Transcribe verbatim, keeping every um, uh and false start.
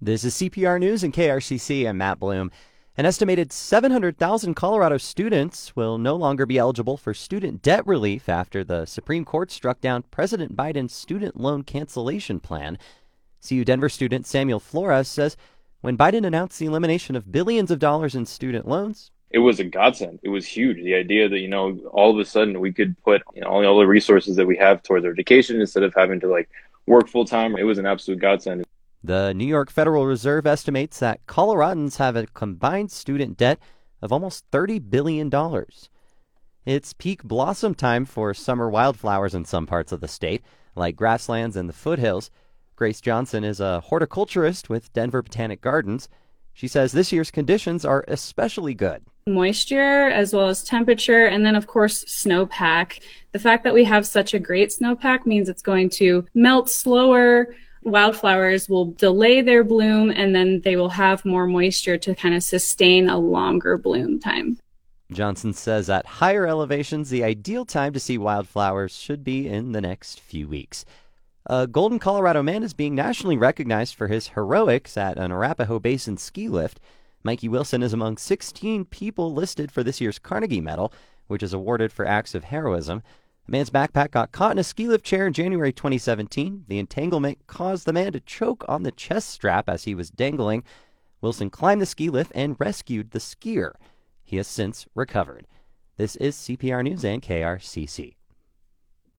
This is C P R News and K R C C. I'm Matt Bloom. An estimated seven hundred thousand Colorado students will no longer be eligible for student debt relief after the Supreme Court struck down President Biden's student loan cancellation plan. C U Denver student Samuel Flores says when Biden announced the elimination of billions of dollars in student loans, it was a godsend. It was huge. The idea that, you know, all of a sudden we could put, you know, all, all the resources that we have towards our education instead of having to like work full time. It was an absolute godsend. The New York Federal Reserve estimates that Coloradans have a combined student debt of almost thirty billion dollars. It's peak blossom time for summer wildflowers in some parts of the state, like grasslands and the foothills. Grace Johnson is a horticulturist with Denver Botanic Gardens. She says this year's conditions are especially good. Moisture as well as temperature, and then of course snowpack. The fact that we have such a great snowpack means it's going to melt slower. Wildflowers will delay their bloom, and then they will have more moisture to kind of sustain a longer bloom time. Johnson says at higher elevations, the ideal time to see wildflowers should be in the next few weeks. A Golden, Colorado man is being nationally recognized for his heroics at an Arapahoe Basin ski lift. Mikey Wilson is among sixteen people listed for this year's Carnegie Medal, which is awarded for acts of heroism. The man's backpack got caught in a ski lift chair in January twenty seventeen. The entanglement caused the man to choke on the chest strap as he was dangling. Wilson climbed the ski lift and rescued the skier. He has since recovered. This is C P R News and K R C C.